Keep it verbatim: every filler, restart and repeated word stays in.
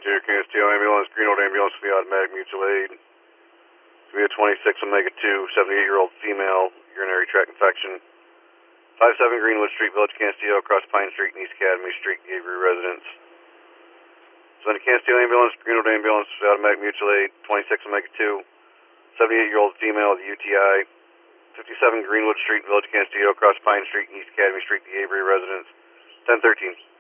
Interior Canasteo Ambulance, Green Old Ambulance for the Automatic Mutual Aid. It's going to be a twenty-six Omega two, seventy-eight-year-old female, urinary tract infection. five seven Greenwood Street, Village Canasteo, across Pine Street and East Academy Street, the Avery residence. So the Canasteo Ambulance, Green Old Ambulance for the Automatic Mutual Aid, twenty-six Omega two, seventy-eight-year-old female with U T I. fifty-seven Greenwood Street, Village Canasteo, across Pine Street and East Academy Street, the Avery residence. ten thirteen.